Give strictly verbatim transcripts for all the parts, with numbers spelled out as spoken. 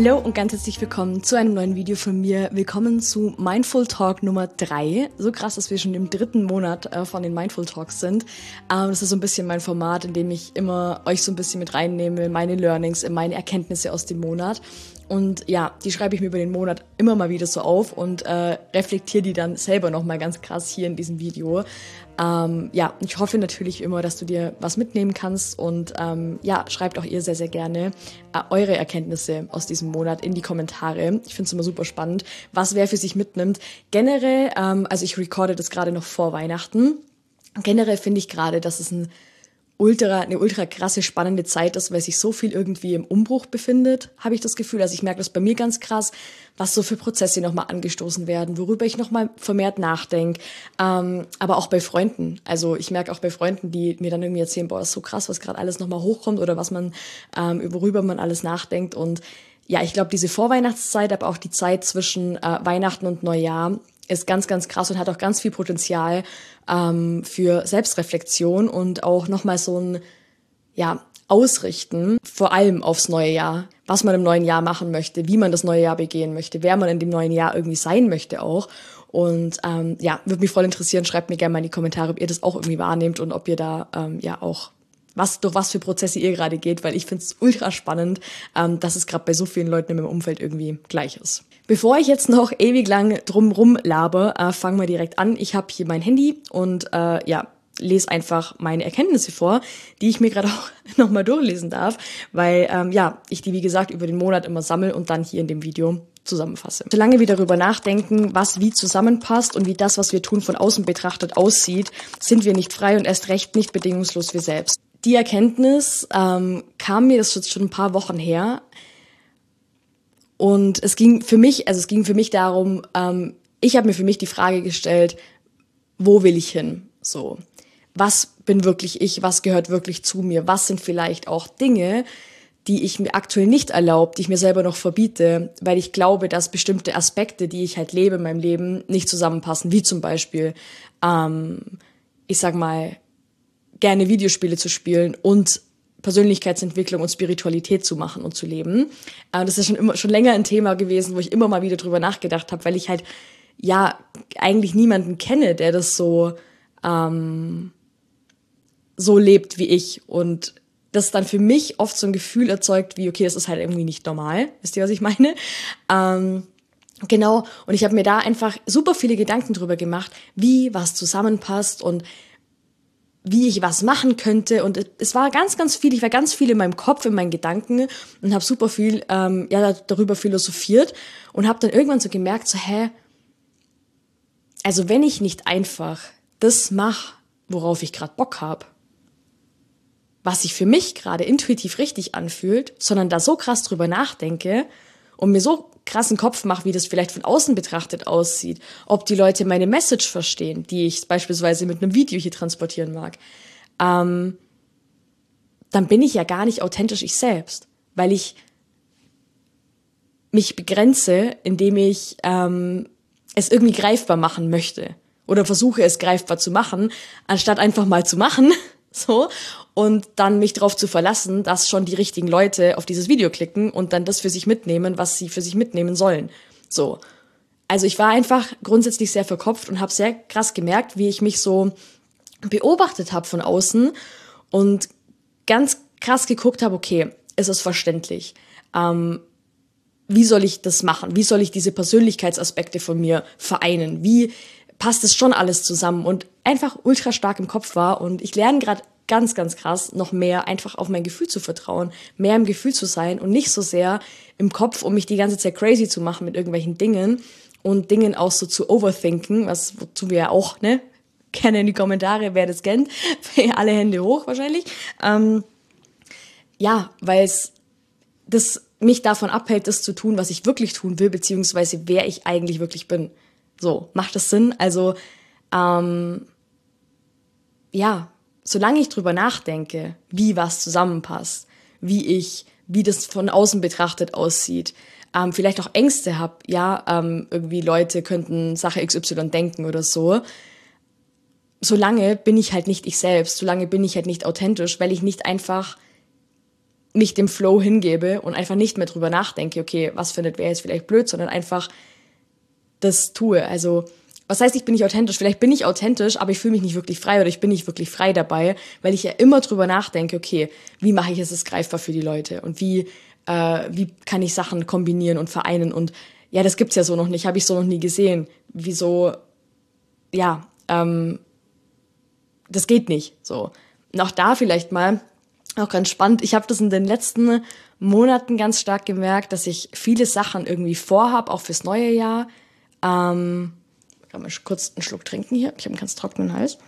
Hallo und ganz herzlich willkommen zu einem neuen Video von mir. Willkommen zu Mindful Talk Nummer drei. So krass, dass wir schon im dritten Monat äh, von den Mindful Talks sind. Ähm, das ist so ein bisschen mein Format, in dem ich immer euch so ein bisschen mit reinnehme, meine Learnings, meine Erkenntnisse aus dem Monat. Und ja, die schreibe ich mir über den Monat immer mal wieder so auf und äh, reflektiere die dann selber nochmal ganz krass hier in diesem Video. Ähm, ja, ich hoffe natürlich immer, dass du dir was mitnehmen kannst und ähm, ja, schreibt auch ihr sehr, sehr gerne äh, eure Erkenntnisse aus diesem Monat in die Kommentare. Ich finde es immer super spannend, was wer für sich mitnimmt. Generell, ähm, also ich recorde das gerade noch vor Weihnachten. Generell finde ich gerade, dass es ein ultra, eine ultra krasse, spannende Zeit ist, weil sich so viel irgendwie im Umbruch befindet, habe ich das Gefühl. Also ich merke das bei mir ganz krass, was so für Prozesse nochmal angestoßen werden, worüber ich nochmal vermehrt nachdenke, ähm, aber auch bei Freunden. Also ich merke auch bei Freunden, die mir dann irgendwie erzählen, boah, das ist so krass, was gerade alles nochmal hochkommt oder was man, ähm, worüber man alles nachdenkt. Und ja, ich glaube, diese Vorweihnachtszeit, aber auch die Zeit zwischen äh, Weihnachten und Neujahr ist ganz, ganz krass und hat auch ganz viel Potenzial ähm, für Selbstreflexion und auch nochmal so ein, ja, Ausrichten, vor allem aufs neue Jahr, was man im neuen Jahr machen möchte, wie man das neue Jahr begehen möchte, wer man in dem neuen Jahr irgendwie sein möchte auch. Und ähm, ja, würde mich voll interessieren, schreibt mir gerne mal in die Kommentare, ob ihr das auch irgendwie wahrnehmt und ob ihr da ähm, ja auch was durch was für Prozesse ihr gerade geht, weil ich finde es ultra spannend, ähm, dass es gerade bei so vielen Leuten in meinem Umfeld irgendwie gleich ist. Bevor ich jetzt noch ewig lang drumrum laber, äh, fangen wir direkt an. Ich habe hier mein Handy und äh, ja, lese einfach meine Erkenntnisse vor, die ich mir gerade auch nochmal durchlesen darf, weil ähm, ja, ich die wie gesagt über den Monat immer sammle und dann hier in dem Video zusammenfasse. Solange wir darüber nachdenken, was wie zusammenpasst und wie das, was wir tun, von außen betrachtet aussieht, sind wir nicht frei und erst recht nicht bedingungslos wir selbst. Die Erkenntnis ähm, kam mir, das ist jetzt schon ein paar Wochen her, und es ging für mich, also es ging für mich darum, ähm, ich habe mir für mich die Frage gestellt, wo will ich hin? So, was bin wirklich ich? Was gehört wirklich zu mir? Was sind vielleicht auch Dinge, die ich mir aktuell nicht erlaube, die ich mir selber noch verbiete, weil ich glaube, dass bestimmte Aspekte, die ich halt lebe in meinem Leben, nicht zusammenpassen, wie zum Beispiel, ähm, ich sag mal, gerne Videospiele zu spielen und Persönlichkeitsentwicklung und Spiritualität zu machen und zu leben. Äh, das ist schon immer schon länger ein Thema gewesen, wo ich immer mal wieder drüber nachgedacht habe, weil ich halt ja eigentlich niemanden kenne, der das so ähm, so lebt wie ich, und das dann für mich oft so ein Gefühl erzeugt, wie okay, das ist halt irgendwie nicht normal. Wisst ihr, was ich meine? Ähm, genau. Und ich habe mir da einfach super viele Gedanken drüber gemacht, wie was zusammenpasst und wie ich was machen könnte, und es war ganz, ganz viel, ich war ganz viel in meinem Kopf, in meinen Gedanken und habe super viel ähm, ja darüber philosophiert und habe dann irgendwann so gemerkt, so hä, also wenn ich nicht einfach das mache, worauf ich gerade Bock habe, was sich für mich gerade intuitiv richtig anfühlt, sondern da so krass drüber nachdenke und mir so krassen Kopf mache, wie das vielleicht von außen betrachtet aussieht, ob die Leute meine Message verstehen, die ich beispielsweise mit einem Video hier transportieren mag, ähm, dann bin ich ja gar nicht authentisch ich selbst, weil ich mich begrenze, indem ich ähm, es irgendwie greifbar machen möchte oder versuche es greifbar zu machen, anstatt einfach mal zu machen, so, und dann mich darauf zu verlassen, dass schon die richtigen Leute auf dieses Video klicken und dann das für sich mitnehmen, was sie für sich mitnehmen sollen. So. Also ich war einfach grundsätzlich sehr verkopft und habe sehr krass gemerkt, wie ich mich so beobachtet habe von außen und ganz krass geguckt habe, okay, ist es verständlich? Ähm, wie soll ich das machen? Wie soll ich diese Persönlichkeitsaspekte von mir vereinen? Wie passt es schon alles zusammen? Und einfach ultra stark im Kopf war, und ich lerne gerade ganz, ganz krass noch mehr einfach auf mein Gefühl zu vertrauen, mehr im Gefühl zu sein und nicht so sehr im Kopf, um mich die ganze Zeit crazy zu machen mit irgendwelchen Dingen und Dingen auch so zu overthinken, was wozu wir ja auch, ne, gerne in die Kommentare, wer das kennt, alle Hände hoch wahrscheinlich. Ähm, ja, weil es das mich davon abhält, das zu tun, was ich wirklich tun will, beziehungsweise wer ich eigentlich wirklich bin. So, macht das Sinn? Also, ähm, ja, solange ich drüber nachdenke, wie was zusammenpasst, wie ich, wie das von außen betrachtet aussieht, ähm, vielleicht auch Ängste habe, ja, ähm, irgendwie Leute könnten Sache X Y denken oder so, solange bin ich halt nicht ich selbst, solange bin ich halt nicht authentisch, weil ich nicht einfach mich dem Flow hingebe und einfach nicht mehr drüber nachdenke, okay, was findet wer jetzt vielleicht blöd, sondern einfach das tue. Also, was heißt, ich bin nicht authentisch? Vielleicht bin ich authentisch, aber ich fühle mich nicht wirklich frei oder ich bin nicht wirklich frei dabei, weil ich ja immer drüber nachdenke, okay, wie mache ich es greifbar für die Leute und wie, äh, wie kann ich Sachen kombinieren und vereinen und ja, das gibt's ja so noch nicht, habe ich so noch nie gesehen. Wieso, ja, ähm, das geht nicht, so. Und auch da vielleicht mal, auch ganz spannend, ich habe das in den letzten Monaten ganz stark gemerkt, dass ich viele Sachen irgendwie vorhabe, auch fürs neue Jahr. Ähm, ich kann mal kurz einen Schluck trinken hier, ich habe einen ganz trockenen Hals.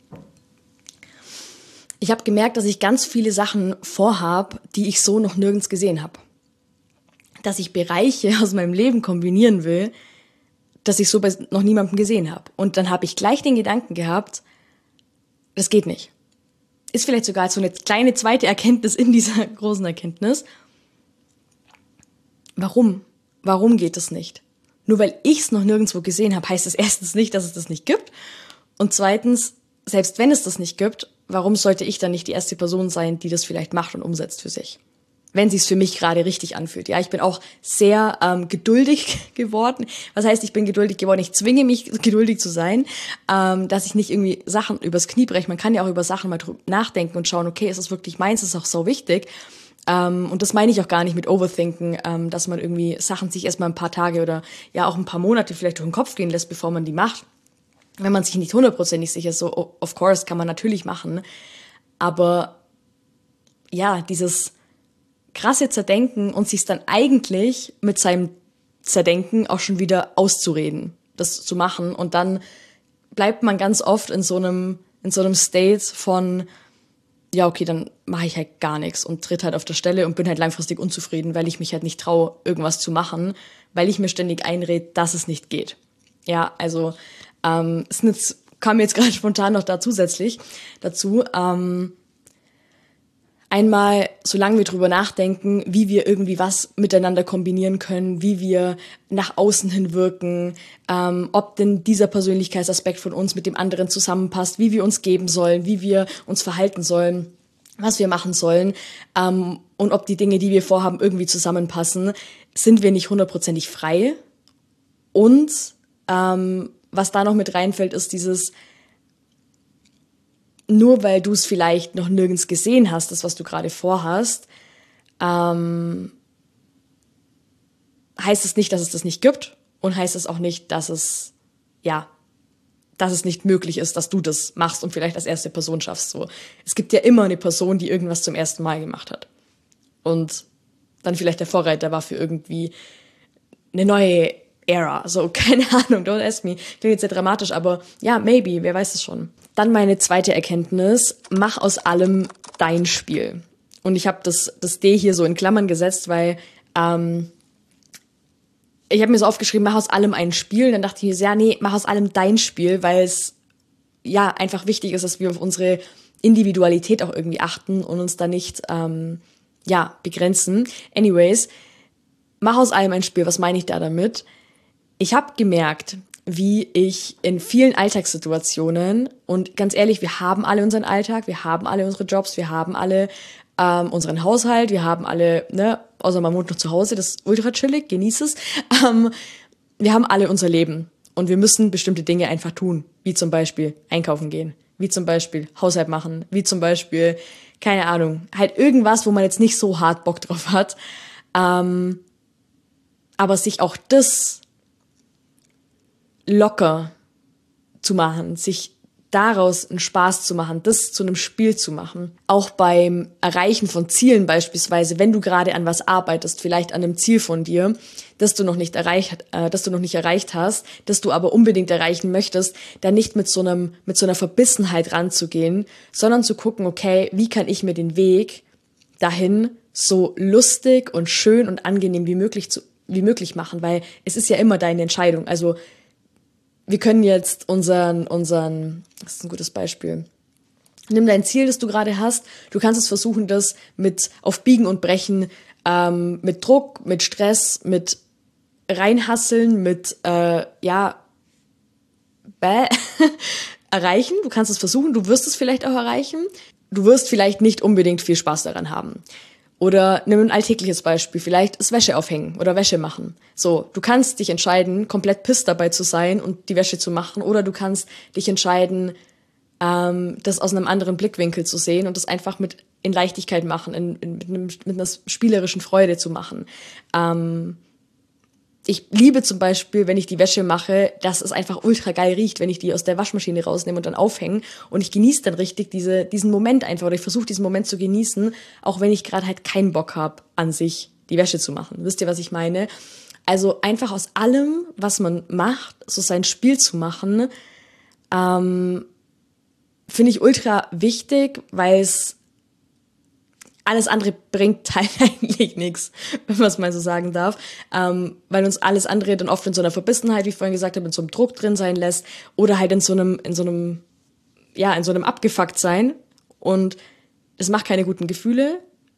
Ich habe gemerkt, dass ich ganz viele Sachen vorhabe, die ich so noch nirgends gesehen habe. Dass ich Bereiche aus meinem Leben kombinieren will, dass ich so bei noch niemandem gesehen habe. Und dann habe ich gleich den Gedanken gehabt, das geht nicht. Ist vielleicht sogar so eine kleine zweite Erkenntnis in dieser großen Erkenntnis. Warum? Warum geht das nicht? Nur weil ich es noch nirgendwo gesehen habe, heißt es erstens nicht, dass es das nicht gibt. Und zweitens, selbst wenn es das nicht gibt, warum sollte ich dann nicht die erste Person sein, die das vielleicht macht und umsetzt für sich? Wenn sie es für mich gerade richtig anfühlt. Ja, ich bin auch sehr ähm, geduldig geworden. Was heißt, ich bin geduldig geworden? Ich zwinge mich, geduldig zu sein, ähm, dass ich nicht irgendwie Sachen übers Knie breche. Man kann ja auch über Sachen mal drüber nachdenken und schauen, okay, ist das wirklich meins? Ist das auch so wichtig? Ähm, und das meine ich auch gar nicht mit Overthinken, ähm, dass man irgendwie Sachen sich erstmal ein paar Tage oder ja auch ein paar Monate vielleicht durch den Kopf gehen lässt, bevor man die macht. Wenn man sich nicht hundertprozentig sicher ist, so of course, kann man natürlich machen. Aber ja, dieses krasse Zerdenken und sich dann eigentlich mit seinem Zerdenken auch schon wieder auszureden, das zu machen. Und dann bleibt man ganz oft in so einem, in so einem State von, ja, okay, dann mache ich halt gar nichts und tritt halt auf der Stelle und bin halt langfristig unzufrieden, weil ich mich halt nicht traue, irgendwas zu machen, weil ich mir ständig einrede, dass es nicht geht. Ja, also ähm, es jetzt, kam mir jetzt gerade spontan noch da zusätzlich dazu, ähm, einmal, solange wir drüber nachdenken, wie wir irgendwie was miteinander kombinieren können, wie wir nach außen hin wirken, ähm, ob denn dieser Persönlichkeitsaspekt von uns mit dem anderen zusammenpasst, wie wir uns geben sollen, wie wir uns verhalten sollen, was wir machen sollen, ähm, und ob die Dinge, die wir vorhaben, irgendwie zusammenpassen, sind wir nicht hundertprozentig frei. Und ähm, was da noch mit reinfällt, ist dieses, nur weil du es vielleicht noch nirgends gesehen hast, das, was du gerade vorhast, ähm, heißt es nicht, dass es das nicht gibt und heißt es auch nicht, dass es, ja, dass es nicht möglich ist, dass du das machst und vielleicht als erste Person schaffst. So. Es gibt ja immer eine Person, die irgendwas zum ersten Mal gemacht hat. Und dann vielleicht der Vorreiter war für irgendwie eine neue Era. So, keine Ahnung, don't ask me. Klingt jetzt sehr dramatisch, aber ja, maybe, wer weiß es schon. Dann meine zweite Erkenntnis, mach aus allem dein Spiel. Und ich habe das, das D hier so in Klammern gesetzt, weil ähm, ich habe mir so aufgeschrieben, mach aus allem ein Spiel. Dann dachte ich mir so, ja, nee, mach aus allem dein Spiel, weil es ja einfach wichtig ist, dass wir auf unsere Individualität auch irgendwie achten und uns da nicht ähm, ja begrenzen. Anyways, mach aus allem ein Spiel. Was meine ich da damit? Ich habe gemerkt, wie ich in vielen Alltagssituationen, und ganz ehrlich, wir haben alle unseren Alltag, wir haben alle unsere Jobs, wir haben alle ähm, unseren Haushalt, wir haben alle, ne, außer man wohnt noch zu Hause, das ist ultra chillig, genieß es. Ähm, wir haben alle unser Leben und wir müssen bestimmte Dinge einfach tun, wie zum Beispiel einkaufen gehen, wie zum Beispiel Haushalt machen, wie zum Beispiel, keine Ahnung, halt irgendwas, wo man jetzt nicht so hart Bock drauf hat. Ähm, aber sich auch das locker zu machen, sich daraus einen Spaß zu machen, das zu einem Spiel zu machen. Auch beim Erreichen von Zielen beispielsweise, wenn du gerade an was arbeitest, vielleicht an einem Ziel von dir, das du noch nicht erreicht, äh, das du noch nicht erreicht hast, das du aber unbedingt erreichen möchtest, dann nicht mit so einem, mit so einer Verbissenheit ranzugehen, sondern zu gucken, okay, wie kann ich mir den Weg dahin so lustig und schön und angenehm wie möglich zu, wie möglich machen, weil es ist ja immer deine Entscheidung. Also wir können jetzt unseren, unseren, das ist ein gutes Beispiel. Nimm dein Ziel, das du gerade hast. Du kannst es versuchen, das mit auf Biegen und Brechen, ähm, mit Druck, mit Stress, mit Reinhasseln, mit, äh, ja, bäh, erreichen. Du kannst es versuchen, du wirst es vielleicht auch erreichen. Du wirst vielleicht nicht unbedingt viel Spaß daran haben. Oder nimm ein alltägliches Beispiel, vielleicht ist Wäsche aufhängen oder Wäsche machen. So, du kannst dich entscheiden, komplett piss dabei zu sein und die Wäsche zu machen, oder du kannst dich entscheiden, ähm, das aus einem anderen Blickwinkel zu sehen und das einfach mit in Leichtigkeit machen, in, in, mit, einem, mit einer spielerischen Freude zu machen. Ähm, ich liebe zum Beispiel, wenn ich die Wäsche mache, dass es einfach ultra geil riecht, wenn ich die aus der Waschmaschine rausnehme und dann aufhänge. Und ich genieße dann richtig diese, diesen Moment einfach, oder ich versuche diesen Moment zu genießen, auch wenn ich gerade halt keinen Bock habe, an sich die Wäsche zu machen. Wisst ihr, was ich meine? Also einfach aus allem, was man macht, so sein Spiel zu machen, ähm, finde ich ultra wichtig, weil es alles andere bringt halt eigentlich nichts, wenn man es mal so sagen darf, ähm, weil uns alles andere dann oft in so einer Verbissenheit, wie ich vorhin gesagt habe, in so einem Druck drin sein lässt oder halt in so einem, in so einem, ja, in so einem abgefuckt sein, und es macht keine guten Gefühle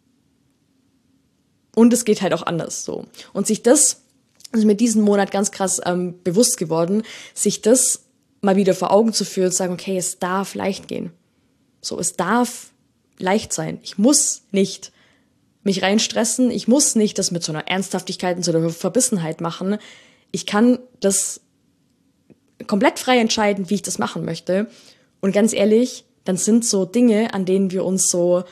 und es geht halt auch anders so. Und sich das, also mir diesen Monat ganz krass ähm, bewusst geworden, sich das mal wieder vor Augen zu führen und zu sagen, okay, es darf leicht gehen. So, es darf leicht sein. Ich muss nicht mich reinstressen. Ich muss nicht das mit so einer Ernsthaftigkeit und so einer Verbissenheit machen. Ich kann das komplett frei entscheiden, wie ich das machen möchte. Und ganz ehrlich, dann sind so Dinge, an denen wir uns so,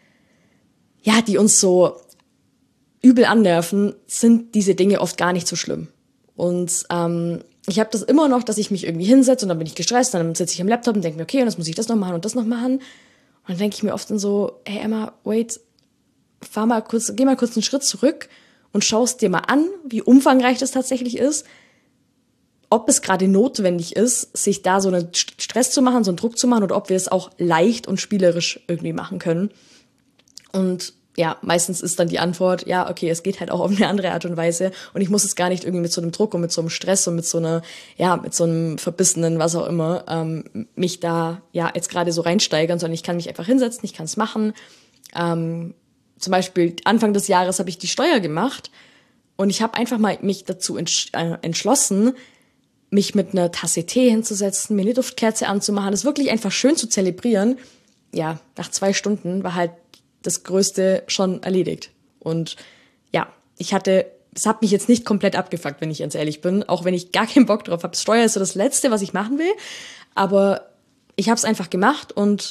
ja, die uns so übel annerven, sind diese Dinge oft gar nicht so schlimm. Und ähm, ich habe das immer noch, dass ich mich irgendwie hinsetze und dann bin ich gestresst, dann sitze ich am Laptop und denke mir, okay, und jetzt muss ich das noch machen und das noch machen. Und dann denke ich mir oft dann so, hey Emma, wait, fahr mal kurz, geh mal kurz einen Schritt zurück und schaust dir mal an, wie umfangreich das tatsächlich ist, ob es gerade notwendig ist, sich da so einen Stress zu machen, so einen Druck zu machen, oder ob wir es auch leicht und spielerisch irgendwie machen können. Und ja, meistens ist dann die Antwort, ja, okay, es geht halt auch auf eine andere Art und Weise und ich muss es gar nicht irgendwie mit so einem Druck und mit so einem Stress und mit so einer, ja, mit so einem verbissenen, was auch immer, ähm, mich da, ja, jetzt gerade so reinsteigern, sondern ich kann mich einfach hinsetzen, ich kann es machen. Ähm, zum Beispiel Anfang des Jahres habe ich die Steuer gemacht und ich habe einfach mal mich dazu entsch- äh, entschlossen, mich mit einer Tasse Tee hinzusetzen, mir eine Duftkerze anzumachen, das wirklich einfach schön zu zelebrieren. Ja, nach zwei Stunden war halt das Größte schon erledigt. Und ja, ich hatte, es hat mich jetzt nicht komplett abgefuckt, wenn ich ganz ehrlich bin, auch wenn ich gar keinen Bock drauf habe. Steuer ist so das Letzte, was ich machen will, aber ich habe es einfach gemacht und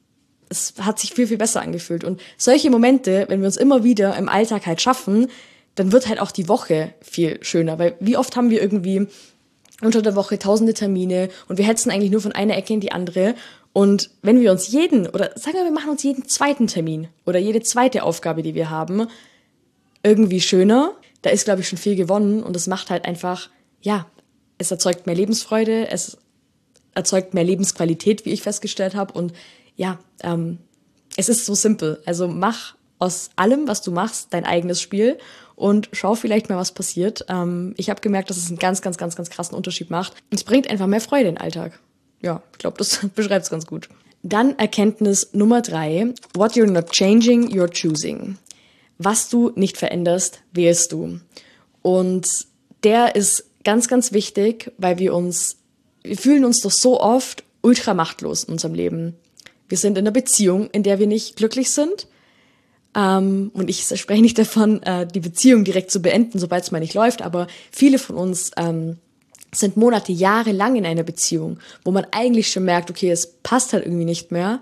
es hat sich viel, viel besser angefühlt. Und solche Momente, wenn wir uns immer wieder im Alltag halt schaffen, dann wird halt auch die Woche viel schöner, weil wie oft haben wir irgendwie unter der Woche tausende Termine und wir hetzen eigentlich nur von einer Ecke in die andere. Und wenn wir uns jeden, oder sagen wir, wir machen uns jeden zweiten Termin oder jede zweite Aufgabe, die wir haben, irgendwie schöner, da ist, glaube ich, schon viel gewonnen. Und es macht halt einfach, ja, es erzeugt mehr Lebensfreude, es erzeugt mehr Lebensqualität, wie ich festgestellt habe. Und ja, ähm, es ist so simpel. Also mach aus allem, was du machst, dein eigenes Spiel und schau vielleicht mal, was passiert. Ähm, ich habe gemerkt, dass es einen ganz, ganz, ganz, ganz krassen Unterschied macht. Und es bringt einfach mehr Freude in den Alltag. Ja, ich glaube, das beschreibt es ganz gut. Dann Erkenntnis Nummer drei. What you're not changing, you're choosing. Was du nicht veränderst, wählst du. Und der ist ganz, ganz wichtig, weil wir uns, wir fühlen uns doch so oft ultra machtlos in unserem Leben. Wir sind in einer Beziehung, in der wir nicht glücklich sind. Ähm, und ich spreche nicht davon, äh, die Beziehung direkt zu beenden, sobald es mal nicht läuft, aber viele von uns ähm, sind Monate, Jahre lang in einer Beziehung, wo man eigentlich schon merkt, okay, es passt halt irgendwie nicht mehr.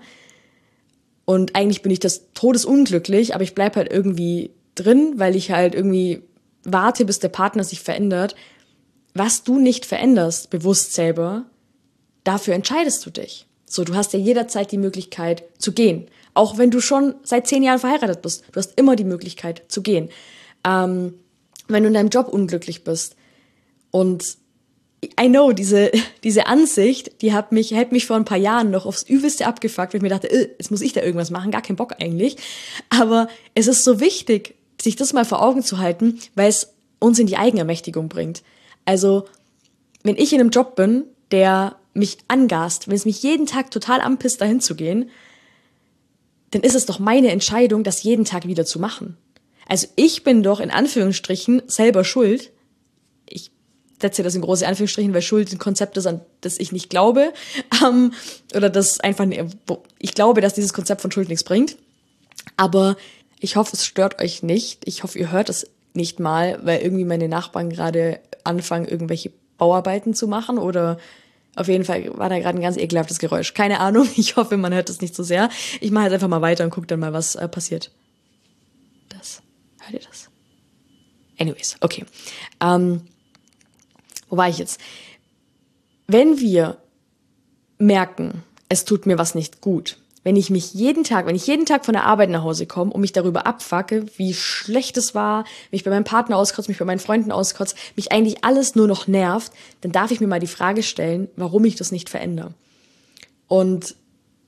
Und eigentlich bin ich das todesunglücklich, aber ich bleib halt irgendwie drin, weil ich halt irgendwie warte, bis der Partner sich verändert. Was du nicht veränderst, bewusst selber, dafür entscheidest du dich. So, du hast ja jederzeit die Möglichkeit zu gehen. Auch wenn du schon seit zehn Jahren verheiratet bist. Du hast immer die Möglichkeit zu gehen. Ähm, wenn du in deinem Job unglücklich bist. Und I know, diese, diese Ansicht, die hat mich, hätte mich vor ein paar Jahren noch aufs Übelste abgefuckt, weil ich mir dachte, äh, jetzt muss ich da irgendwas machen, gar keinen Bock eigentlich. Aber es ist so wichtig, sich das mal vor Augen zu halten, weil es uns in die Eigenermächtigung bringt. Also, wenn ich in einem Job bin, der mich angast, wenn es mich jeden Tag total anpisst, dahin zu gehen, dann ist es doch meine Entscheidung, das jeden Tag wieder zu machen. Also ich bin doch in Anführungsstrichen selber schuld. Ich setze das in große Anführungsstrichen, weil Schuld ein Konzept ist, an das ich nicht glaube. Ähm, oder das einfach, ich glaube, dass dieses Konzept von Schuld nichts bringt. Aber Ich hoffe, es stört euch nicht. Ich hoffe, ihr hört es nicht mal, weil irgendwie meine Nachbarn gerade anfangen, irgendwelche Bauarbeiten zu machen oder auf jeden Fall war da gerade ein ganz ekelhaftes Geräusch. Keine Ahnung, ich hoffe, man hört es nicht so sehr. Ich mache jetzt einfach mal weiter und gucke dann mal, was äh, passiert. Das, hört ihr das? Anyways, okay. Ähm, wo war ich jetzt? Wenn wir merken, es tut mir was nicht gut, wenn ich mich jeden Tag, wenn ich jeden Tag von der Arbeit nach Hause komme und mich darüber abfucke, wie schlecht es war, mich bei meinem Partner auskotze, mich bei meinen Freunden auskotze, mich eigentlich alles nur noch nervt, dann darf ich mir mal die Frage stellen, warum ich das nicht verändere. Und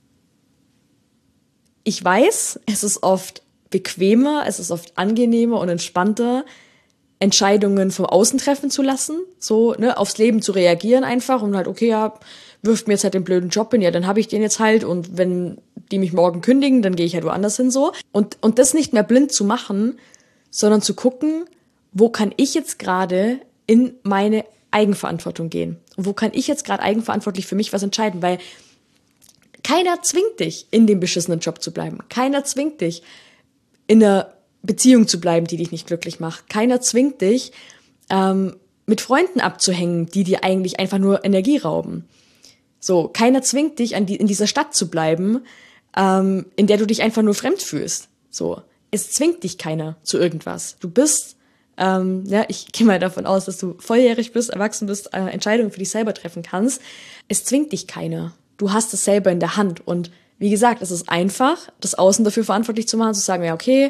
ich weiß, es ist oft bequemer, es ist oft angenehmer und entspannter, Entscheidungen vom Außen treffen zu lassen, so, ne, aufs Leben zu reagieren einfach und halt, okay, ja, wirft mir jetzt halt den blöden Job hin, ja, dann habe ich den jetzt halt und wenn die mich morgen kündigen, dann gehe ich halt woanders hin, so. Und, und das nicht mehr blind zu machen, sondern zu gucken, wo kann ich jetzt gerade in meine Eigenverantwortung gehen? Und wo kann ich jetzt gerade eigenverantwortlich für mich was entscheiden? Weil keiner zwingt dich, in dem beschissenen Job zu bleiben. Keiner zwingt dich, in einer Beziehung zu bleiben, die dich nicht glücklich macht. Keiner zwingt dich, ähm, mit Freunden abzuhängen, die dir eigentlich einfach nur Energie rauben. So, keiner zwingt dich, an die, in dieser Stadt zu bleiben, ähm, in der du dich einfach nur fremd fühlst. So, es zwingt dich keiner zu irgendwas. Du bist, ähm, ja, ich gehe mal davon aus, dass du volljährig bist, erwachsen bist, äh, Entscheidungen für dich selber treffen kannst. Es zwingt dich keiner. Du hast es selber in der Hand. Und wie gesagt, es ist einfach, das Außen dafür verantwortlich zu machen, zu sagen, ja, okay,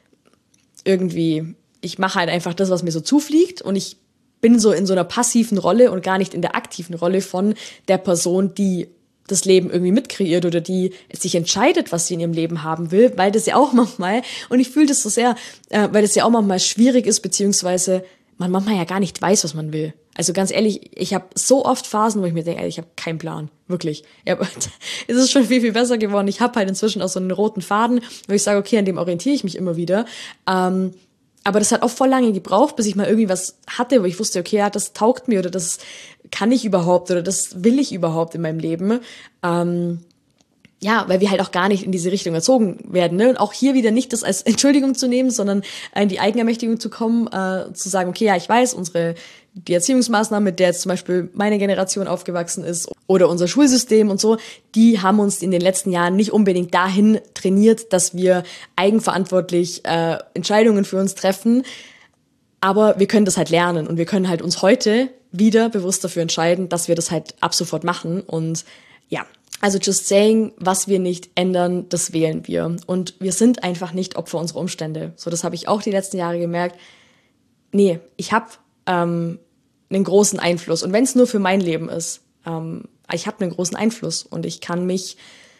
irgendwie, ich mache halt einfach das, was mir so zufliegt und ich bin so in so einer passiven Rolle und gar nicht in der aktiven Rolle von der Person, die das Leben irgendwie mitkreiert oder die sich entscheidet, was sie in ihrem Leben haben will, weil das ja auch manchmal, und ich fühle das so sehr, äh, weil das ja auch manchmal schwierig ist, beziehungsweise man manchmal ja gar nicht weiß, was man will. Also ganz ehrlich, ich habe so oft Phasen, wo ich mir denke, ey, ich habe keinen Plan, wirklich. Ja, es ist schon viel, viel besser geworden. Ich habe halt inzwischen auch so einen roten Faden, wo ich sage, okay, an dem orientiere ich mich immer wieder. Ähm, aber das hat auch voll lange gebraucht, bis ich mal irgendwie was hatte, wo ich wusste, okay, ja, das taugt mir oder das kann ich überhaupt oder das will ich überhaupt in meinem Leben. Ähm, ja, weil wir halt auch gar nicht in diese Richtung erzogen werden. Ne? Und auch hier wieder nicht das als Entschuldigung zu nehmen, sondern in die Eigenermächtigung zu kommen, äh, zu sagen, okay, ja, ich weiß, unsere die Erziehungsmaßnahmen, mit der jetzt zum Beispiel meine Generation aufgewachsen ist oder unser Schulsystem und so, die haben uns in den letzten Jahren nicht unbedingt dahin trainiert, dass wir eigenverantwortlich äh, Entscheidungen für uns treffen. Aber wir können das halt lernen und wir können halt uns heute wieder bewusst dafür entscheiden, dass wir das halt ab sofort machen. Und ja, also just saying, was wir nicht ändern, das wählen wir. Und wir sind einfach nicht Opfer unserer Umstände. So, das habe ich auch die letzten Jahre gemerkt. Nee, ich habe ähm, einen großen Einfluss. Und wenn es nur für mein Leben ist, ähm, ich habe einen großen Einfluss und ich kann mich,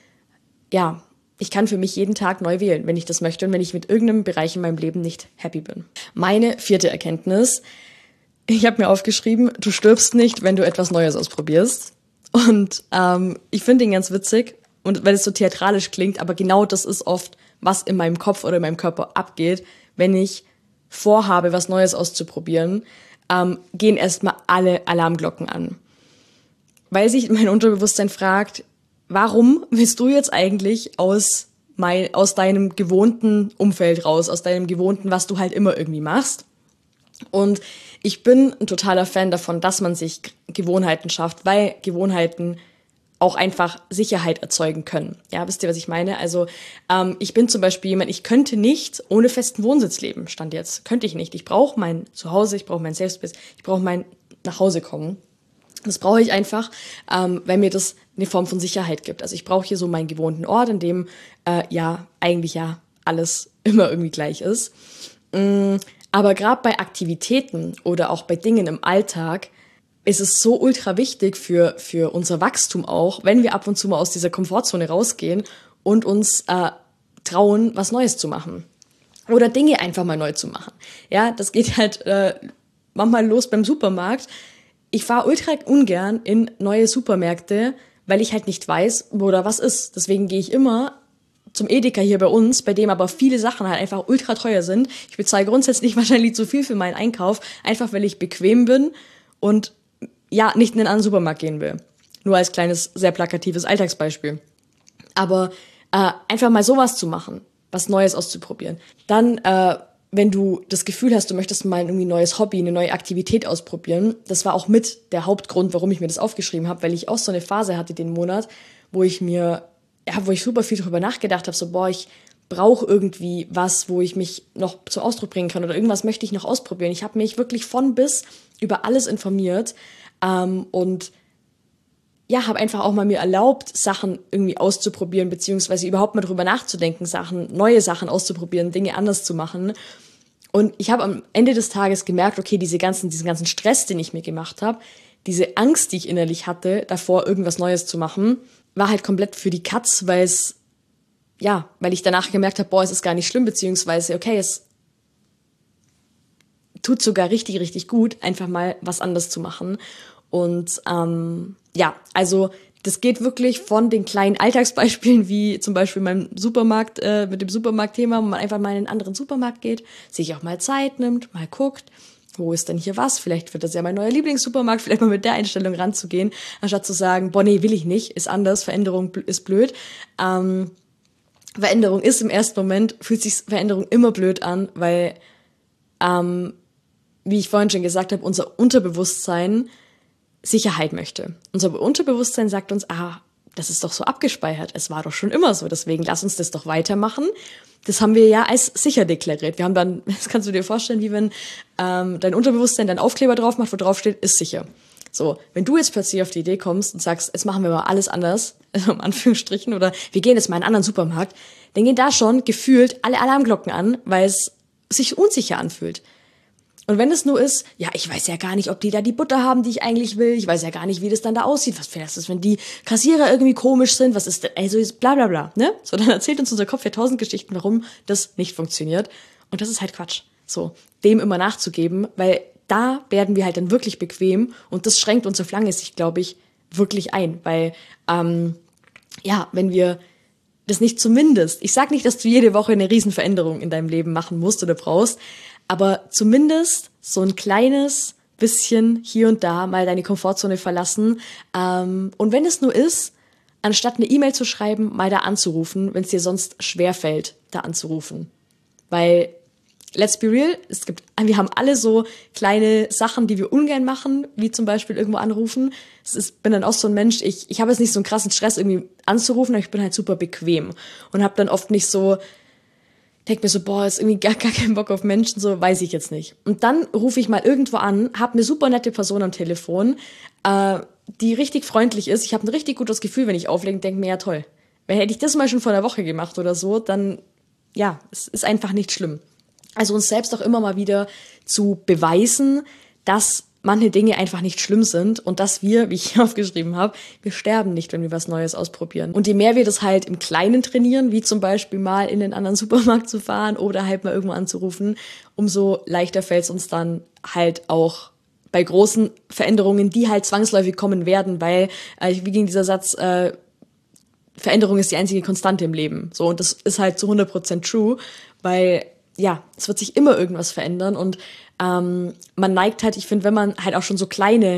ja, ich kann für mich jeden Tag neu wählen, wenn ich das möchte und wenn ich mit irgendeinem Bereich in meinem Leben nicht happy bin. Meine vierte Erkenntnis, ich habe mir aufgeschrieben, du stirbst nicht, wenn du etwas Neues ausprobierst. Und ähm, ich finde ihn ganz witzig, und weil es so theatralisch klingt, aber genau das ist oft, was in meinem Kopf oder in meinem Körper abgeht, wenn ich vorhabe, was Neues auszuprobieren, ähm, gehen erstmal alle Alarmglocken an. Weil sich mein Unterbewusstsein fragt, warum willst du jetzt eigentlich aus, mein, aus deinem gewohnten Umfeld raus, aus deinem gewohnten, was du halt immer irgendwie machst? Und ich bin ein totaler Fan davon, dass man sich Gewohnheiten schafft, weil Gewohnheiten auch einfach Sicherheit erzeugen können. Ja, wisst ihr, was ich meine? Also ähm, ich bin zum Beispiel jemand, ich könnte nicht ohne festen Wohnsitz leben, Stand jetzt. Könnte ich nicht. Ich brauche mein Zuhause, ich brauche mein Safe Space, ich brauche mein Nachhausekommen. Das brauche ich einfach, ähm, weil mir das eine Form von Sicherheit gibt. Also ich brauche hier so meinen gewohnten Ort, in dem äh, ja eigentlich ja alles immer irgendwie gleich ist. Mm, aber gerade bei Aktivitäten oder auch bei Dingen im Alltag ist es so ultra wichtig für, für unser Wachstum auch, wenn wir ab und zu mal aus dieser Komfortzone rausgehen und uns äh, trauen, was Neues zu machen. Oder Dinge einfach mal neu zu machen. Ja, das geht halt äh, manchmal los beim Supermarkt. Ich fahre ultra ungern in neue Supermärkte, weil ich halt nicht weiß, wo da was ist. Deswegen gehe ich immer zum Edeka hier bei uns, bei dem aber viele Sachen halt einfach ultra teuer sind. Ich bezahle grundsätzlich wahrscheinlich zu viel für meinen Einkauf, einfach weil ich bequem bin und ja, nicht in einen anderen Supermarkt gehen will. Nur als kleines, sehr plakatives Alltagsbeispiel. Aber äh, einfach mal sowas zu machen, was Neues auszuprobieren. Dann, äh, wenn du das Gefühl hast, du möchtest mal irgendwie ein neues Hobby, eine neue Aktivität ausprobieren, das war auch mit der Hauptgrund, warum ich mir das aufgeschrieben habe, weil ich auch so eine Phase hatte den Monat, wo ich mir, ja, wo ich super viel darüber nachgedacht habe, so, boah, ich brauche irgendwie was, wo ich mich noch zum Ausdruck bringen kann oder irgendwas möchte ich noch ausprobieren. Ich habe mich wirklich von bis über alles informiert ähm, und ja, habe einfach auch mal mir erlaubt, Sachen irgendwie auszuprobieren, beziehungsweise überhaupt mal drüber nachzudenken, Sachen, neue Sachen auszuprobieren, Dinge anders zu machen. Und ich habe am Ende des Tages gemerkt, okay, diese ganzen, diesen ganzen Stress, den ich mir gemacht habe, diese Angst, die ich innerlich hatte, davor irgendwas Neues zu machen, war halt komplett für die Katz, weil es, ja, weil ich danach gemerkt habe, boah, es ist gar nicht schlimm, beziehungsweise, okay, es tut sogar richtig, richtig gut, einfach mal was anderes zu machen. Und ähm, ja, also das geht wirklich von den kleinen Alltagsbeispielen, wie zum Beispiel meinem Supermarkt, äh, mit dem Supermarktthema, wo man einfach mal in einen anderen Supermarkt geht, sich auch mal Zeit nimmt, mal guckt, wo ist denn hier was? Vielleicht wird das ja mein neuer Lieblingssupermarkt, vielleicht mal mit der Einstellung ranzugehen, anstatt zu sagen, boah, nee, will ich nicht, ist anders, Veränderung ist blöd. Ähm, Veränderung ist im ersten Moment, fühlt sich Veränderung immer blöd an, weil, ähm, wie ich vorhin schon gesagt habe, unser Unterbewusstsein Sicherheit möchte. Unser Unterbewusstsein sagt uns, ah, das ist doch so abgespeichert, es war doch schon immer so, deswegen lass uns das doch weitermachen. Das haben wir ja als sicher deklariert. Wir haben dann, das kannst du dir vorstellen, wie wenn ähm, dein Unterbewusstsein deinen Aufkleber drauf macht, wo drauf steht, ist sicher. So, wenn du jetzt plötzlich auf die Idee kommst und sagst, jetzt machen wir mal alles anders, also in Anführungsstrichen, oder wir gehen jetzt mal in einen anderen Supermarkt, dann gehen da schon gefühlt alle Alarmglocken an, weil es sich unsicher anfühlt. Und wenn es nur ist, ja, ich weiß ja gar nicht, ob die da die Butter haben, die ich eigentlich will. Ich weiß ja gar nicht, wie das dann da aussieht. Was wäre das, wenn die Kassierer irgendwie komisch sind? Was ist denn, also bla bla bla, ne? So, dann erzählt uns unser Kopf ja tausend Geschichten, warum das nicht funktioniert. Und das ist halt Quatsch. So, dem immer nachzugeben, weil da werden wir halt dann wirklich bequem und das schränkt uns auf lange Sicht, glaube ich, wirklich ein. Weil, ähm, ja, wenn wir das nicht zumindest, ich sag nicht, dass du jede Woche eine Riesenveränderung in deinem Leben machen musst oder brauchst, aber zumindest so ein kleines bisschen hier und da mal deine Komfortzone verlassen. Ähm, und wenn es nur ist, anstatt eine E-Mail zu schreiben, mal da anzurufen, wenn es dir sonst schwerfällt, da anzurufen. Weil, let's be real, es gibt, wir haben alle so kleine Sachen, die wir ungern machen, wie zum Beispiel irgendwo anrufen. Ich ist, bin dann auch so ein Mensch, ich, ich habe jetzt nicht so einen krassen Stress, irgendwie anzurufen, aber ich bin halt super bequem und habe dann oft nicht so, denk mir so, boah, ist irgendwie gar, gar kein Bock auf Menschen, so weiß ich jetzt nicht. Und dann rufe ich mal irgendwo an, habe eine super nette Person am Telefon, äh, die richtig freundlich ist. Ich habe ein richtig gutes Gefühl, wenn ich auflege und denke mir, ja toll, wenn hätte ich das mal schon vor einer Woche gemacht oder so, dann, ja, es ist einfach nicht schlimm. Also uns selbst auch immer mal wieder zu beweisen, dass manche Dinge einfach nicht schlimm sind und dass wir, wie ich hier aufgeschrieben habe, wir sterben nicht, wenn wir was Neues ausprobieren. Und je mehr wir das halt im Kleinen trainieren, wie zum Beispiel mal in den anderen Supermarkt zu fahren oder halt mal irgendwo anzurufen, umso leichter fällt es uns dann halt auch bei großen Veränderungen, die halt zwangsläufig kommen werden, weil, äh, wie ging dieser Satz, äh, Veränderung ist die einzige Konstante im Leben. So, und das ist halt zu hundert Prozent true, weil ja, es wird sich immer irgendwas verändern und ähm, man neigt halt, ich finde, wenn man halt auch schon so kleine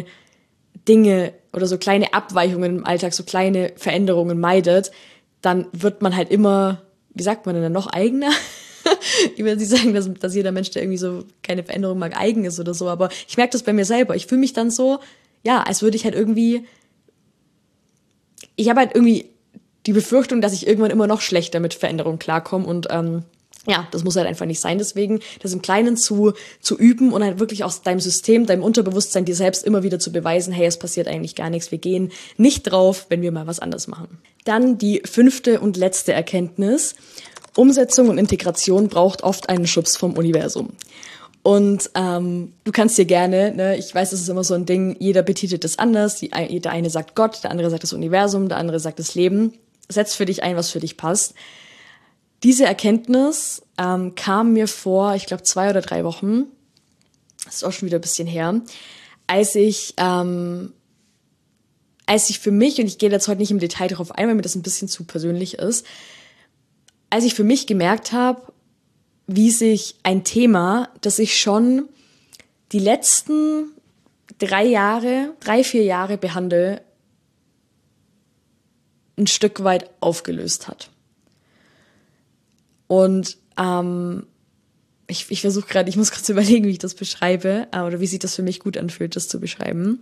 Dinge oder so kleine Abweichungen im Alltag, so kleine Veränderungen meidet, dann wird man halt immer, wie sagt man denn dann, noch eigener? Ich will nicht sagen, dass, dass jeder Mensch, der irgendwie so keine Veränderung mag, eigen ist oder so, aber ich merke das bei mir selber. Ich fühle mich dann so, ja, als würde ich halt irgendwie, ich habe halt irgendwie die Befürchtung, dass ich irgendwann immer noch schlechter mit Veränderungen klarkomme und ähm, ja, das muss halt einfach nicht sein. Deswegen das im Kleinen zu, zu üben und halt wirklich aus deinem System, deinem Unterbewusstsein dir selbst immer wieder zu beweisen, hey, es passiert eigentlich gar nichts. Wir gehen nicht drauf, wenn wir mal was anderes machen. Dann die fünfte und letzte Erkenntnis. Umsetzung und Integration braucht oft einen Schubs vom Universum. Und ähm, du kannst dir gerne, ne, ich weiß, das ist immer so ein Ding, jeder betitelt es anders. Die, der eine sagt Gott, der andere sagt das Universum, der andere sagt das Leben. Setz für dich ein, was für dich passt. Diese Erkenntnis ähm, kam mir vor, ich glaube, zwei oder drei Wochen, das ist auch schon wieder ein bisschen her, als ich, ähm, als ich für mich, und ich gehe jetzt heute nicht im Detail darauf ein, weil mir das ein bisschen zu persönlich ist, als ich für mich gemerkt habe, wie sich ein Thema, das ich schon die letzten drei Jahre, drei, vier Jahre behandle, ein Stück weit aufgelöst hat. Und ähm, ich, ich versuche gerade, ich muss kurz überlegen, wie ich das beschreibe äh, oder wie sich das für mich gut anfühlt, das zu beschreiben.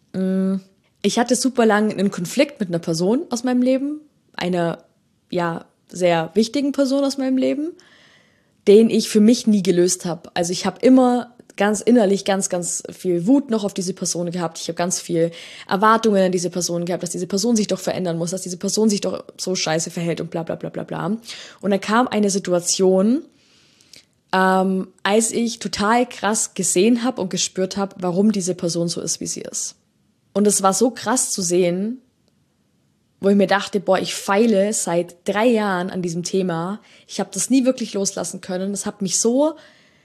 Ich hatte super lange einen Konflikt mit einer Person aus meinem Leben, einer, ja, sehr wichtigen Person aus meinem Leben, den ich für mich nie gelöst habe. Also ich habe immer ganz innerlich ganz, ganz viel Wut noch auf diese Person gehabt. Ich habe ganz viel Erwartungen an diese Person gehabt, dass diese Person sich doch verändern muss, dass diese Person sich doch so scheiße verhält und bla bla bla bla bla. Und dann kam eine Situation, ähm, als ich total krass gesehen habe und gespürt habe, warum diese Person so ist, wie sie ist. Und es war so krass zu sehen, wo ich mir dachte, boah, ich feile seit drei Jahren an diesem Thema. Ich habe das nie wirklich loslassen können. Es hat mich so,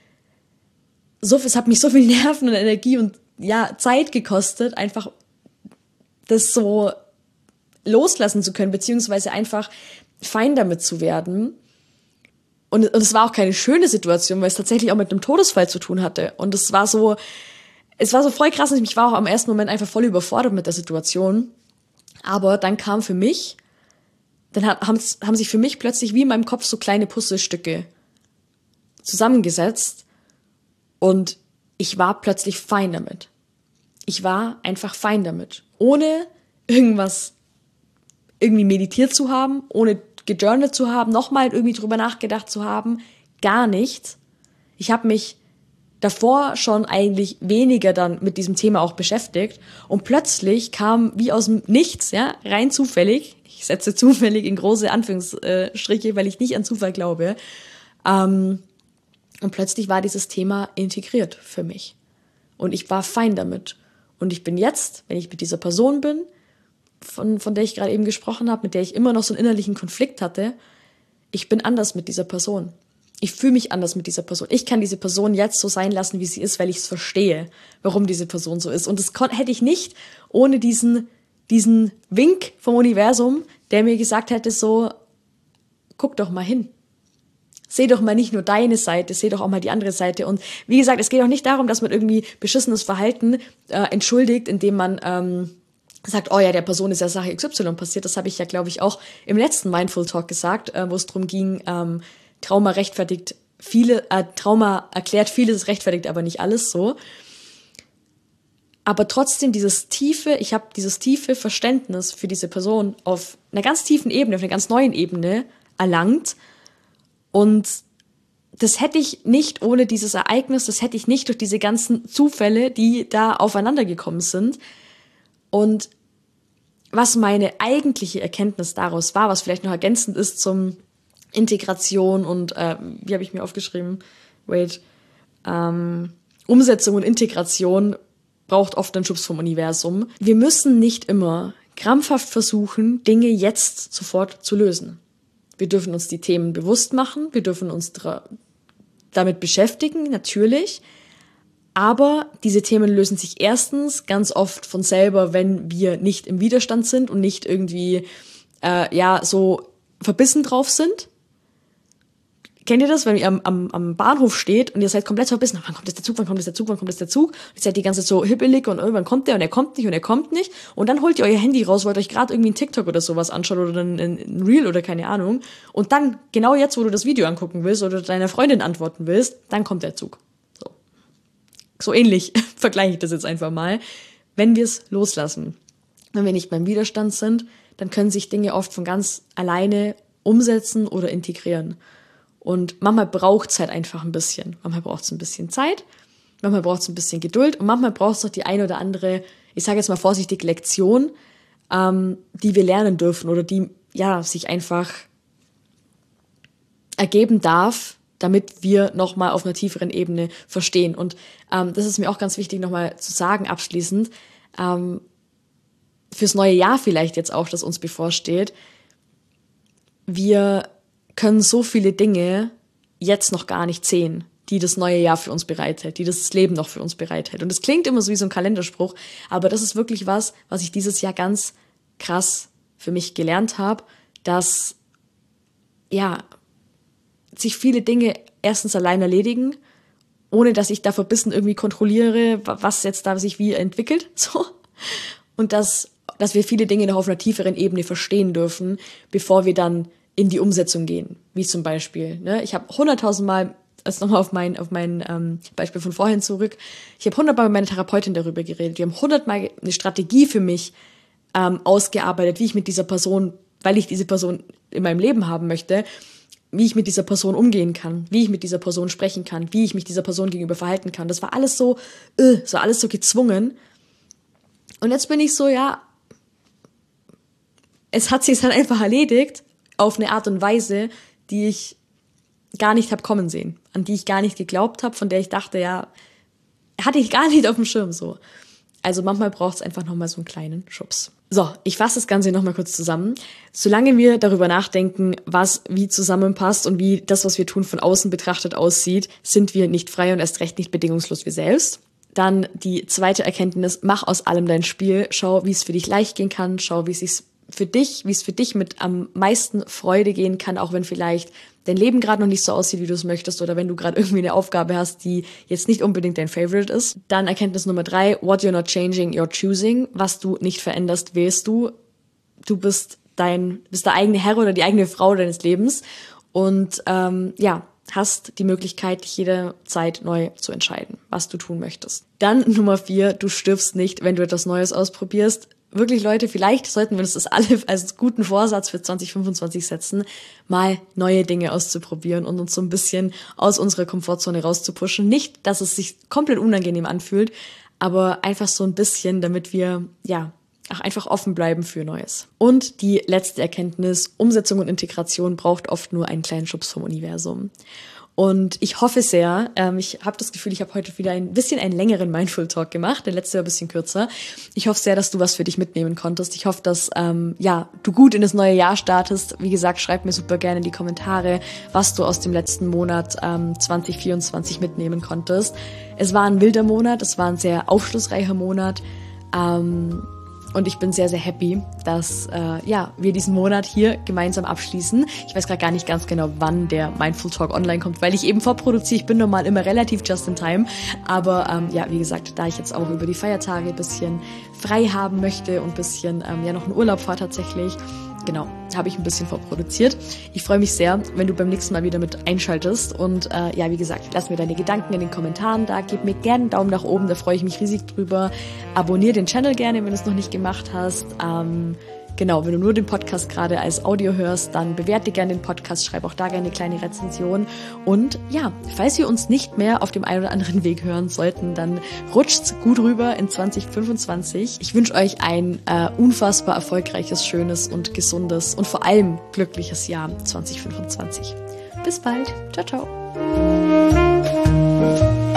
so, es hat mich so viel Nerven und Energie und ja Zeit gekostet, einfach das so loslassen zu können, beziehungsweise einfach fein damit zu werden. Und, und es war auch keine schöne Situation, weil es tatsächlich auch mit einem Todesfall zu tun hatte. Und es war so, es war so voll krass und ich war auch am ersten Moment einfach voll überfordert mit der Situation. Aber dann kam für mich, dann haben, haben sich für mich plötzlich wie in meinem Kopf so kleine Puzzlestücke zusammengesetzt und ich war plötzlich fein damit. Ich war einfach fein damit. Ohne irgendwas irgendwie meditiert zu haben, ohne gejournalt zu haben, nochmal irgendwie drüber nachgedacht zu haben, gar nichts. Ich habe mich davor schon eigentlich weniger dann mit diesem Thema auch beschäftigt und plötzlich kam wie aus dem Nichts, ja, rein zufällig, ich setze zufällig in große Anführungsstriche, weil ich nicht an Zufall glaube, ähm, und plötzlich war dieses Thema integriert für mich und ich war fein damit und ich bin jetzt, wenn ich mit dieser Person bin, von, von der ich gerade eben gesprochen habe, mit der ich immer noch so einen innerlichen Konflikt hatte, ich bin anders mit dieser Person. Ich fühle mich anders mit dieser Person. Ich kann diese Person jetzt so sein lassen, wie sie ist, weil ich es verstehe, warum diese Person so ist. Und das kon- hätte ich nicht ohne diesen, diesen Wink vom Universum, der mir gesagt hätte, so, guck doch mal hin. Seh doch mal nicht nur deine Seite, seh doch auch mal die andere Seite. Und wie gesagt, es geht auch nicht darum, dass man irgendwie beschissenes Verhalten äh, entschuldigt, indem man ähm, sagt, oh ja, der Person ist ja Sache X Y passiert. Das habe ich ja, glaube ich, auch im letzten Mindful Talk gesagt, äh, wo es darum ging, ähm, Trauma rechtfertigt viele, äh, Trauma erklärt vieles, rechtfertigt aber nicht alles so. Aber trotzdem dieses tiefe, ich habe dieses tiefe Verständnis für diese Person auf einer ganz tiefen Ebene, auf einer ganz neuen Ebene erlangt. Und das hätte ich nicht ohne dieses Ereignis, das hätte ich nicht durch diese ganzen Zufälle, die da aufeinander gekommen sind. Und was meine eigentliche Erkenntnis daraus war, was vielleicht noch ergänzend ist zum Integration und, äh, wie habe ich mir aufgeschrieben? Wait. Ähm, Umsetzung und Integration braucht oft einen Schubs vom Universum. Wir müssen nicht immer krampfhaft versuchen, Dinge jetzt sofort zu lösen. Wir dürfen uns die Themen bewusst machen, wir dürfen uns dra- damit beschäftigen, natürlich. Aber diese Themen lösen sich erstens ganz oft von selber, wenn wir nicht im Widerstand sind und nicht irgendwie, äh, ja, so verbissen drauf sind. Kennt ihr das, wenn ihr am, am, am Bahnhof steht und ihr seid komplett verbissen? Wann kommt jetzt der Zug, wann kommt jetzt der Zug, wann kommt jetzt der Zug? Und ihr seid die ganze Zeit so hibbelig und irgendwann kommt der und er kommt nicht und er kommt nicht. Und dann holt ihr euer Handy raus, wollt euch gerade irgendwie einen TikTok oder sowas anschauen oder ein, ein Reel oder keine Ahnung. Und dann, genau jetzt, wo du das Video angucken willst oder deiner Freundin antworten willst, dann kommt der Zug. So, so ähnlich vergleiche ich das jetzt einfach mal. Wenn wir es loslassen, wenn wir nicht beim Widerstand sind, dann können sich Dinge oft von ganz alleine umsetzen oder integrieren. Und manchmal braucht es halt einfach ein bisschen. Manchmal braucht es ein bisschen Zeit, manchmal braucht es ein bisschen Geduld und manchmal braucht es doch die eine oder andere, ich sage jetzt mal vorsichtig, Lektion, ähm, die wir lernen dürfen oder die ja sich einfach ergeben darf, damit wir nochmal auf einer tieferen Ebene verstehen. Und ähm, das ist mir auch ganz wichtig nochmal zu sagen abschließend, ähm, fürs neue Jahr vielleicht jetzt auch, das uns bevorsteht, wir können so viele Dinge jetzt noch gar nicht sehen, die das neue Jahr für uns bereithält, die das Leben noch für uns bereithält. Und es klingt immer so wie so ein Kalenderspruch, aber das ist wirklich was, was ich dieses Jahr ganz krass für mich gelernt habe, dass ja sich viele Dinge erstens allein erledigen, ohne dass ich da verbissen irgendwie kontrolliere, was jetzt da sich wie entwickelt, so. Und dass, dass wir viele Dinge noch auf einer tieferen Ebene verstehen dürfen, bevor wir dann in die Umsetzung gehen. Wie zum Beispiel, ne? Ich habe hunderttausend Mal, also nochmal auf mein, auf mein ähm, Beispiel von vorhin zurück, ich habe hundertmal mit meiner Therapeutin darüber geredet. Wir haben hundertmal eine Strategie für mich ähm, ausgearbeitet, wie ich mit dieser Person, weil ich diese Person in meinem Leben haben möchte, wie ich mit dieser Person umgehen kann, wie ich mit dieser Person sprechen kann, wie ich mich dieser Person gegenüber verhalten kann. Das war alles so, äh, so alles so gezwungen. Und jetzt bin ich so, ja, es hat sich dann einfach erledigt auf eine Art und Weise, die ich gar nicht habe kommen sehen, an die ich gar nicht geglaubt habe, von der ich dachte, ja, hatte ich gar nicht auf dem Schirm so. Also manchmal braucht es einfach nochmal so einen kleinen Schubs. So, ich fasse das Ganze nochmal kurz zusammen. Solange wir darüber nachdenken, was wie zusammenpasst und wie das, was wir tun, von außen betrachtet aussieht, sind wir nicht frei und erst recht nicht bedingungslos wir selbst. Dann die zweite Erkenntnis, mach aus allem dein Spiel, schau, wie es für dich leicht gehen kann, schau, wie es sich für dich, wie es für dich mit am meisten Freude gehen kann, auch wenn vielleicht dein Leben gerade noch nicht so aussieht, wie du es möchtest, oder wenn du gerade irgendwie eine Aufgabe hast, die jetzt nicht unbedingt dein Favorite ist. Dann Erkenntnis Nummer drei, what you're not changing, you're choosing. Was du nicht veränderst, wählst du. Du bist dein, bist der eigene Herr oder die eigene Frau deines Lebens und ähm, ja, hast die Möglichkeit, dich jederzeit neu zu entscheiden, was du tun möchtest. Dann Nummer vier, du stirbst nicht, wenn du etwas Neues ausprobierst. Wirklich, Leute, vielleicht sollten wir uns das alle als guten Vorsatz für zwanzig fünfundzwanzig setzen, mal neue Dinge auszuprobieren und uns so ein bisschen aus unserer Komfortzone rauszupushen. Nicht, dass es sich komplett unangenehm anfühlt, aber einfach so ein bisschen, damit wir, ja, auch einfach offen bleiben für Neues. Und die letzte Erkenntnis, Umsetzung und Integration braucht oft nur einen kleinen Schubs vom Universum. Und ich hoffe sehr, ähm, ich habe das Gefühl, ich habe heute wieder ein bisschen einen längeren Mindful Talk gemacht, der letzte war ein bisschen kürzer. Ich hoffe sehr, dass du was für dich mitnehmen konntest. Ich hoffe, dass ähm, ja du gut in das neue Jahr startest. Wie gesagt, schreib mir super gerne in die Kommentare, was du aus dem letzten Monat ähm, zwanzig vierundzwanzig mitnehmen konntest. Es war ein wilder Monat, es war ein sehr aufschlussreicher Monat. Ähm, Und ich bin sehr, sehr happy, dass äh, ja wir diesen Monat hier gemeinsam abschließen. Ich weiß gerade gar nicht ganz genau, wann der Mindful Talk online kommt, weil ich eben vorproduziere. Ich bin normal immer relativ just in time. Aber ähm, ja, wie gesagt, da ich jetzt auch über die Feiertage ein bisschen frei haben möchte und ein bisschen ähm, ja noch einen Urlaub fahre tatsächlich, genau, habe ich ein bisschen vorproduziert. Ich freue mich sehr, wenn du beim nächsten Mal wieder mit einschaltest. Und äh, ja, wie gesagt, lass mir deine Gedanken in den Kommentaren da. Gib mir gerne einen Daumen nach oben, da freue ich mich riesig drüber. Abonnier den Channel gerne, wenn du es noch nicht gemacht hast. Ähm, genau, wenn du nur den Podcast gerade als Audio hörst, dann bewerte gerne den Podcast, schreib auch da gerne eine kleine Rezension. Und ja, falls wir uns nicht mehr auf dem einen oder anderen Weg hören sollten, dann rutscht's gut rüber in zwanzig fünfundzwanzig. Ich wünsche euch ein äh, unfassbar erfolgreiches, schönes und gesundes und vor allem glückliches Jahr zwanzig fünfundzwanzig. Bis bald. Ciao, ciao.